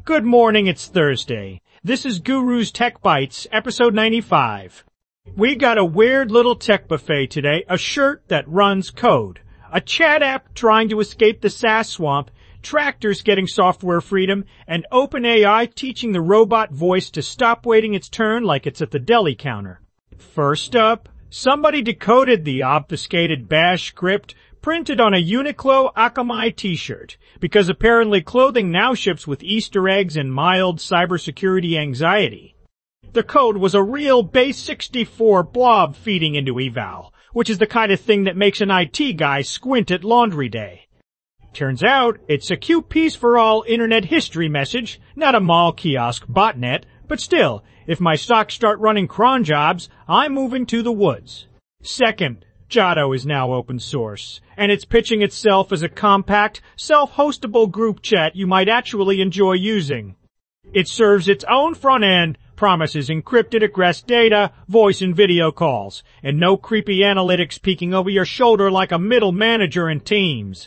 Good morning, it's Thursday. This is Guru's Tech Bites, episode 95. We got a weird little tech buffet today, a shirt that runs code, a chat app trying to escape the SaaS swamp, tractors getting software freedom, and OpenAI teaching the robot voice to stop waiting its turn like it's at the deli counter. First up, somebody decoded the obfuscated bash script printed on a Uniqlo Akamai t-shirt, because apparently clothing now ships with Easter eggs and mild cybersecurity anxiety. The code was a real base64 blob feeding into eval, which is the kind of thing that makes an IT guy squint at laundry day. Turns out, it's a cute piece for all internet history message, not a mall kiosk botnet, but still, if my stocks start running cron jobs, I'm moving to the woods. Second, Giotto is now open source, and it's pitching itself as a compact, self-hostable group chat you might actually enjoy using. It serves its own front end, promises encrypted egress data, voice and video calls, and no creepy analytics peeking over your shoulder like a middle manager in Teams.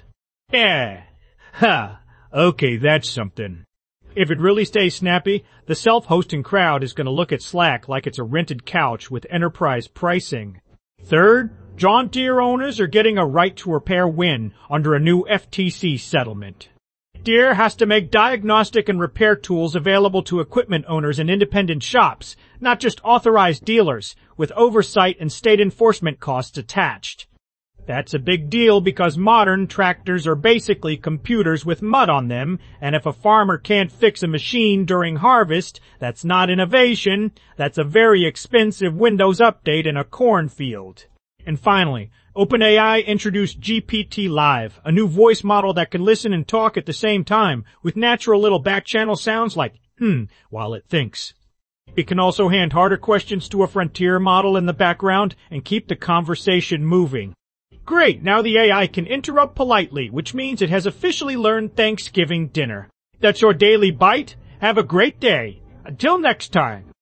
Okay, that's something. If it really stays snappy, the self-hosting crowd is going to look at Slack like it's a rented couch with enterprise pricing. Third, John Deere owners are getting a right to repair win under a new FTC settlement. Deere has to make diagnostic and repair tools available to equipment owners and independent shops, not just authorized dealers, with oversight and state enforcement costs attached. That's a big deal because modern tractors are basically computers with mud on them, and if a farmer can't fix a machine during harvest, that's not innovation, that's a very expensive Windows update in a cornfield. And finally, OpenAI introduced GPT Live, a new voice model that can listen and talk at the same time, with natural little back-channel sounds like, while it thinks. It can also hand harder questions to a frontier model in the background and keep the conversation moving. Great, now the AI can interrupt politely, which means it has officially learned Thanksgiving dinner. That's your Daily Bite. Have a great day. Until next time.